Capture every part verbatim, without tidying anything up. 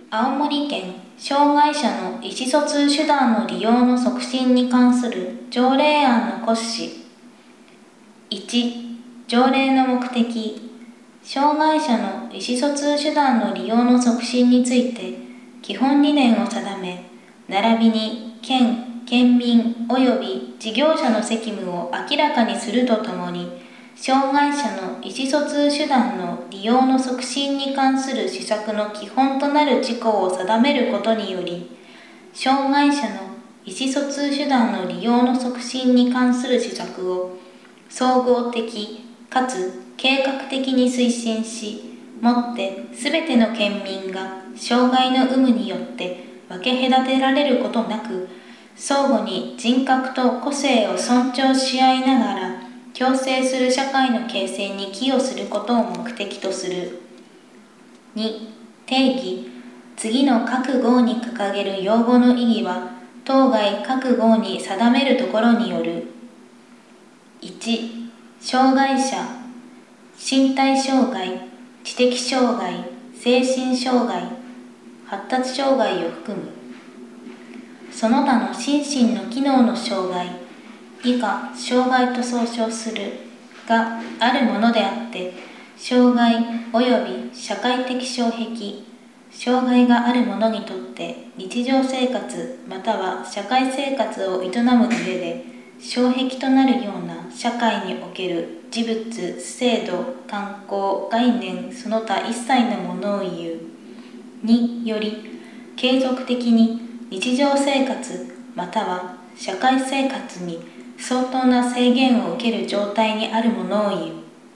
青森県障害者の意思疎通手段の利用の促進に関する条例案の骨子。いち、条例の目的。障害者の意思疎通手段の利用の促進について基本理念を定め、並びに県、県民及び事業者の責務を明らかにするとともに、障害者の意思疎通手段の利用の促進に関する施策の基本となる事項を定めることにより、障害者の意思疎通手段の利用の促進に関する施策を総合的かつ計画的に推進し、もってすべての県民が障害の有無によって分け隔てられることなく、相互に人格と個性を尊重し合いながら共生する社会の形成に寄与することを目的とする。に、定義。次の各号に掲げる用語の意義は当該各号に定めるところによる。いち、障害者。身体障害、知的障害、精神障害、発達障害を含む。その他の心身の機能の障害、以下障害と総称するがあるものであって、障害及び社会的障壁、障害がある者にとって日常生活または社会生活を営む上で障壁となるような社会における事物、制度、慣行、概念その他一切のものを言う。により継続的に日常生活または社会生活に相当な制限を受ける状態にあるものを言う。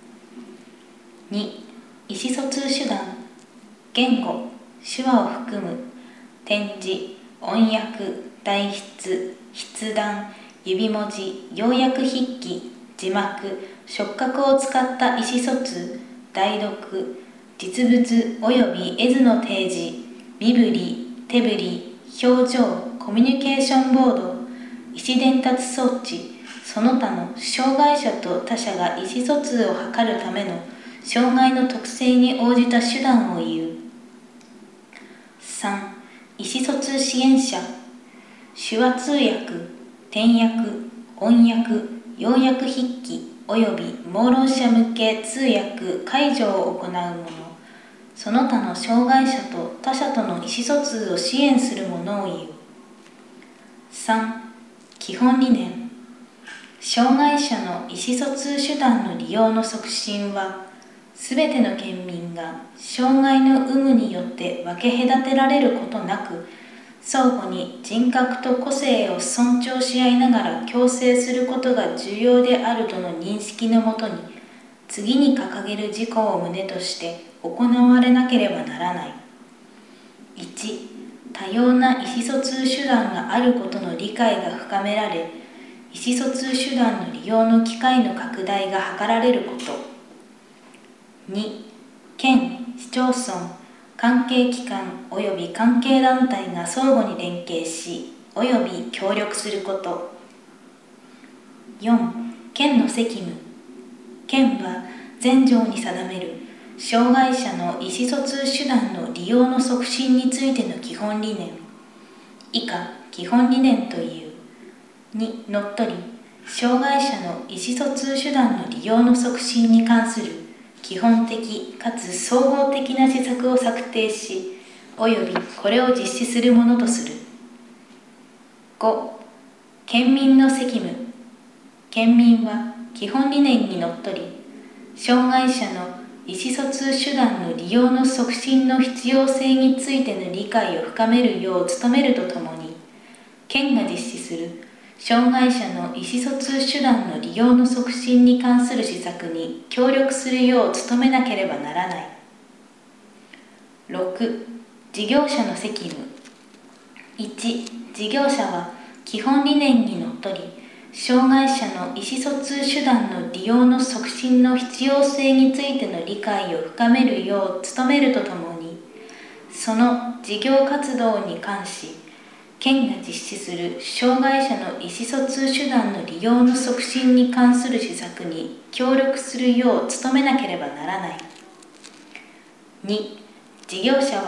に、意思疎通手段。言語、手話を含む点字、音訳、代筆、筆談、指文字、要約筆記、字幕、触覚を使った意思疎通、代読、実物及び絵図の提示、身振り、手振り、表情、コミュニケーションボード、意思伝達装置、その他の障害者と他者が意思疎通を図るための障害の特性に応じた手段を言う。さん、意思疎通支援者。手話通訳、点訳、音訳、要約筆記及び盲ろう者向け通訳・介助を行う者、その他の障害者と他者との意思疎通を支援する者を言う。さん、基本理念。障害者の意思疎通手段の利用の促進は、すべての県民が障害の有無によって分け隔てられることなく、相互に人格と個性を尊重し合いながら共生することが重要であるとの認識のもとに、次に掲げる事項を旨として行われなければならない。いち、多様な意思疎通手段があることの理解が深められ、意思疎通手段の利用の機会の拡大が図られること。に、県、市町村、関係機関及び関係団体が相互に連携し及び協力すること。よん、県の責務。県は全条に定める障害者の意思疎通手段の利用の促進についての基本理念、以下基本理念というにのっとり、障害者の意思疎通手段の利用の促進に関する基本的かつ総合的な施策を策定し、およびこれを実施するものとする。ご、県民の責務。県民は基本理念にのっとり、障害者の意思疎通手段の利用の促進の必要性についての理解を深めるよう努めるとともに、県が実施する障害者の意思疎通手段の利用の促進に関する施策に協力するよう努めなければならない。ろく、事業者の責務。いち、事業者は基本理念にのっとり、障害者の意思疎通手段の利用の促進の必要性についての理解を深めるよう努めるとともに、その事業活動に関し、県が実施する障害者の意思疎通手段の利用の促進に関する施策に協力するよう努めなければならない。に、事業者は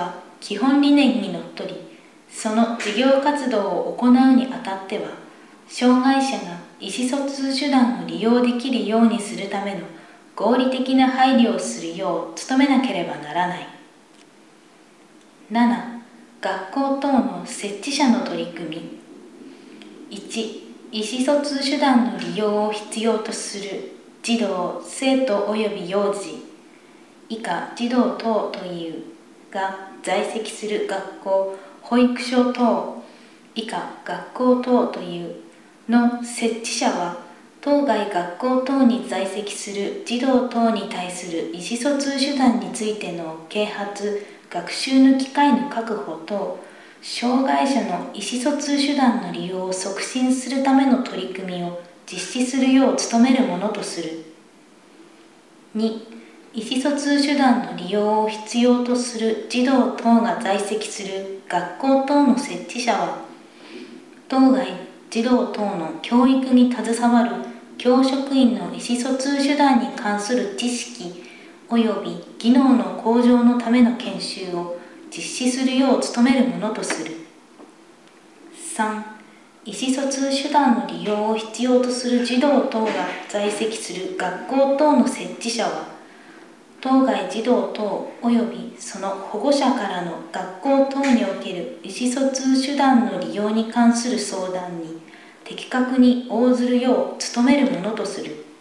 基本理念にのっとり、その事業活動を行うにあたっては、障害者が意思疎通手段を利用できるようにするための合理的な配慮をするよう努めなければならない。なな. 学校等の設置者の取り組み。いち. 意思疎通手段の利用を必要とする児童・生徒及び幼児、以下児童等というが在籍する学校、保育所等、以下学校等というの設置者は、当該学校等に在籍する児童等に対する意思疎通手段についての啓発・学習の機会の確保と、障害者の意思疎通手段の利用を促進するための取り組みを実施するよう努めるものとする。に. 意思疎通手段の利用を必要とする児童等が在籍する学校等の設置者は、当該児童等の教育に携わる教職員の意思疎通手段に関する知識及び技能の向上のための研修を実施するよう努めるものとする。さん. 意思疎通手段の利用を必要とする児童等が在籍する学校等の設置者は、当該児童等及びその保護者からの学校等における意思疎通手段の利用に関する相談に的確に応ずるよう努めるものとする。